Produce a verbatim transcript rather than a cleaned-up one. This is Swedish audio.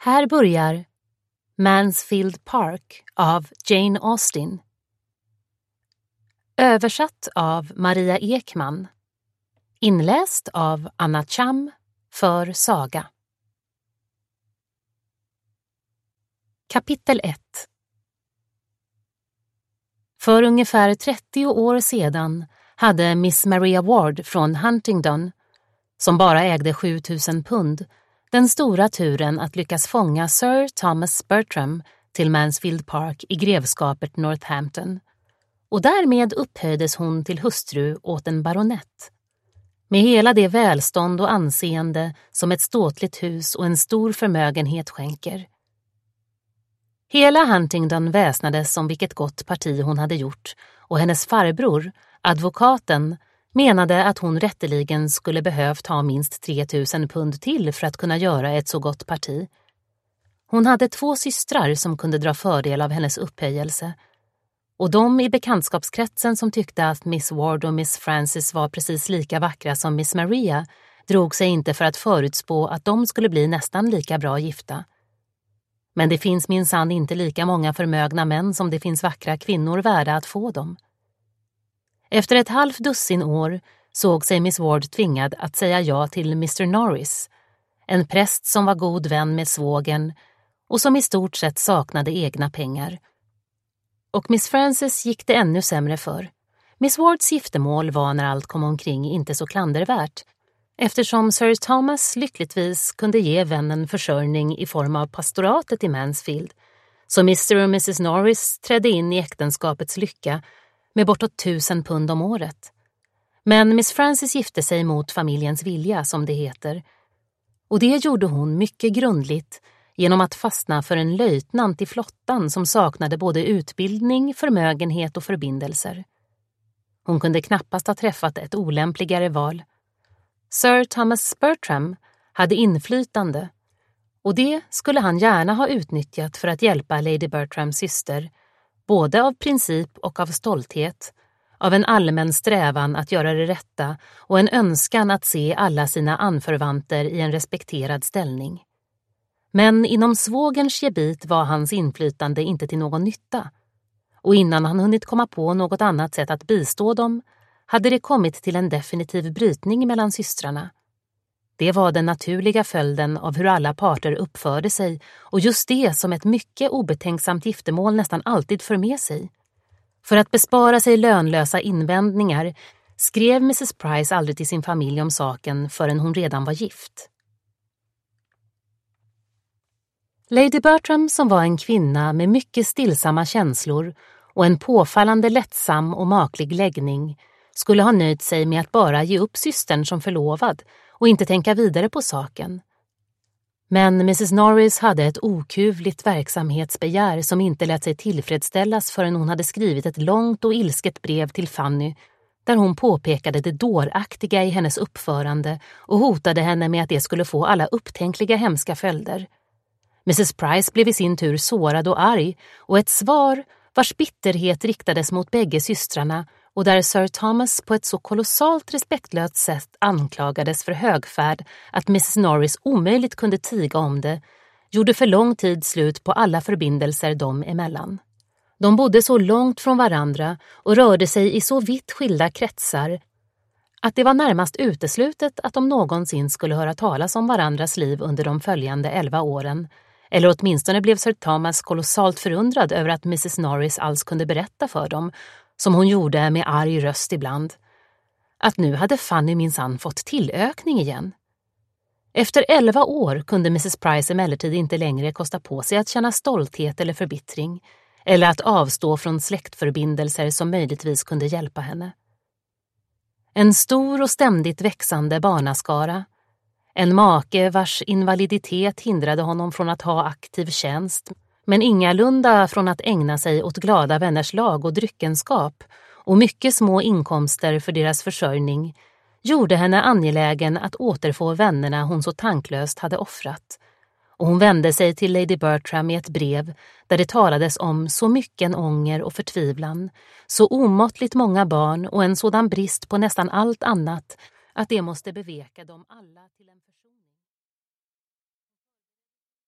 Här börjar Mansfield Park av Jane Austen. Översatt av Maria Ekman. Inläst av Anna Cham för Saga. Kapitel ett. För ungefär trettio år sedan hade Miss Maria Ward från Huntingdon, som bara ägde sjutusen pund, den stora turen att lyckas fånga Sir Thomas Bertram till Mansfield Park i grevskapet Northampton, och därmed upphöjdes hon till hustru åt en baronett. Med hela det välstånd och anseende som ett ståtligt hus och en stor förmögenhet skänker. Hela Huntingdon väsnades om vilket gott parti hon hade gjort, och hennes farbror, advokaten, menade att hon rätteligen skulle behövt ha minst tre tusen pund till för att kunna göra ett så gott parti. Hon hade två systrar som kunde dra fördel av hennes upphöjelse, och de i bekantskapskretsen som tyckte att Miss Ward och Miss Frances var precis lika vackra som Miss Maria drog sig inte för att förutspå att de skulle bli nästan lika bra gifta. Men det finns minsann inte lika många förmögna män som det finns vackra kvinnor värda att få dem. Efter ett halvt dussin år såg sig Miss Ward tvingad att säga ja till mister Norris, en präst som var god vän med svågen och som i stort sett saknade egna pengar. Och Miss Frances gick det ännu sämre för. Miss Wards giftermål var när allt kom omkring inte så klandervärt, eftersom Sir Thomas lyckligtvis kunde ge vännen försörjning i form av pastoratet i Mansfield, så mister och missus Norris trädde in i äktenskapets lycka med bortåt tusen pund om året. Men Miss Frances gifte sig mot familjens vilja, som det heter, och det gjorde hon mycket grundligt genom att fastna för en löjtnant i flottan som saknade både utbildning, förmögenhet och förbindelser. Hon kunde knappast ha träffat ett olämpligare val. Sir Thomas Bertram hade inflytande, och det skulle han gärna ha utnyttjat för att hjälpa Lady Bertrams syster, både av princip och av stolthet, av en allmän strävan att göra det rätta och en önskan att se alla sina anförvanter i en respekterad ställning. Men inom svågerns gebit var hans inflytande inte till någon nytta, och innan han hunnit komma på något annat sätt att bistå dem hade det kommit till en definitiv brytning mellan systrarna. Det var den naturliga följden av hur alla parter uppförde sig, och just det som ett mycket obetänksamt giftermål nästan alltid för med sig. För att bespara sig lönlösa invändningar skrev missus Price aldrig till sin familj om saken förrän hon redan var gift. Lady Bertram, som var en kvinna med mycket stillsamma känslor och en påfallande lättsam och maklig läggning, skulle ha nöjt sig med att bara ge upp systern som förlovad och inte tänka vidare på saken. Men missus Norris hade ett okuvligt verksamhetsbegär som inte lät sig tillfredsställas förrän hon hade skrivit ett långt och ilsket brev till Fanny, där hon påpekade det dåraktiga i hennes uppförande och hotade henne med att det skulle få alla upptänkliga hemska följder. missus Price blev i sin tur sårad och arg, och ett svar vars bitterhet riktades mot bägge systrarna och där Sir Thomas på ett så kolossalt respektlöst sätt anklagades för högfärd att missus Norris omöjligt kunde tiga om det, gjorde för lång tid slut på alla förbindelser dem emellan. De bodde så långt från varandra och rörde sig i så vitt skilda kretsar att det var närmast uteslutet att de någonsin skulle höra talas om varandras liv under de följande elva åren, eller åtminstone blev Sir Thomas kolossalt förundrad över att missus Norris alls kunde berätta för dem, som hon gjorde med arg röst ibland, att nu hade Fanny minsann fått tillökning igen. Efter elva år kunde missus Price emellertid inte längre kosta på sig att känna stolthet eller förbittring, eller att avstå från släktförbindelser som möjligtvis kunde hjälpa henne. En stor och ständigt växande barnaskara, en make vars invaliditet hindrade honom från att ha aktiv tjänst, men ingalunda från att ägna sig åt glada vänners lag och dryckenskap, och mycket små inkomster för deras försörjning, gjorde henne angelägen att återfå vännerna hon så tanklöst hade offrat. Och hon vände sig till Lady Bertram med ett brev där det talades om så mycken ånger och förtvivlan, så omåttligt många barn och en sådan brist på nästan allt annat att det måste beveka dem alla till en